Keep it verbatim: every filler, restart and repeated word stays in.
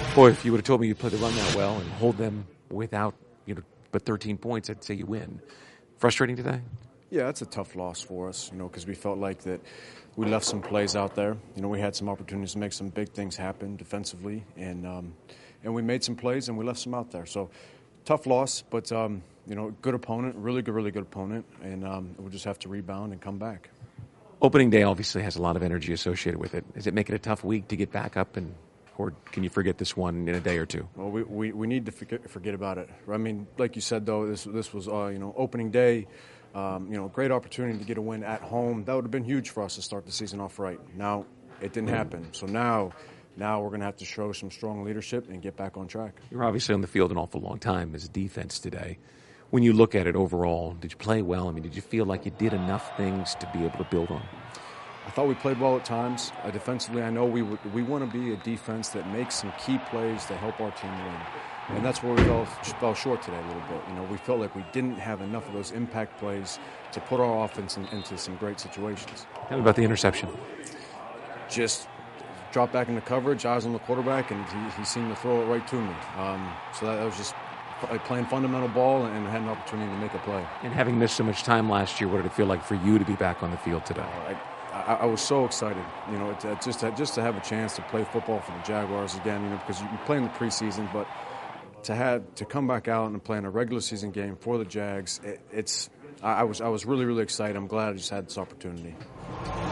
Boy, if you would have told me you played the run that well and hold them without, you know, but thirteen points, I'd say you win. Frustrating today? Yeah, it's a tough loss for us, you know, because we felt like that we left some plays out there. You know, we had some opportunities to make some big things happen defensively, and um, and we made some plays and we left some out there. So tough loss, but um, you know, good opponent, really good, really good opponent, and um, we'll just have to rebound and come back. Opening day obviously has a lot of energy associated with it. Does it make it a tough week to get back up, and or can you forget this one in a day or two? Well, we we, we need to forget, forget about it. I mean, like you said, though, this this was uh, you know opening day. Um, you know, great opportunity to get a win at home. That would have been huge for us to start the season off right. Now, it didn't happen. So now, now we're going to have to show some strong leadership and get back on track. You're obviously on the field an awful long time as a defense today. When you look at it overall, did you play well? I mean, did you feel like you did enough things to be able to build on? I thought we played well at times. Uh, defensively, I know we would, we want to be a defense that makes some key plays to help our team win. And that's where we fell, fell short today a little bit. You know, we felt like we didn't have enough of those impact plays to put our offense in, into some great situations. Tell me about the interception. Just drop back into coverage, eyes on the quarterback, and he, he seemed to throw it right to me. Um, so that, that was just playing fundamental ball and had an opportunity to make a play. And having missed so much time last year, what did it feel like for you to be back on the field today? I, I, I was so excited, you know, to, just to, just to have a chance to play football for the Jaguars again, you know, because you, you play in the preseason, but to have to come back out and play in a regular season game for the Jags, it, it's I, I was I was really really excited. I'm glad I just had this opportunity.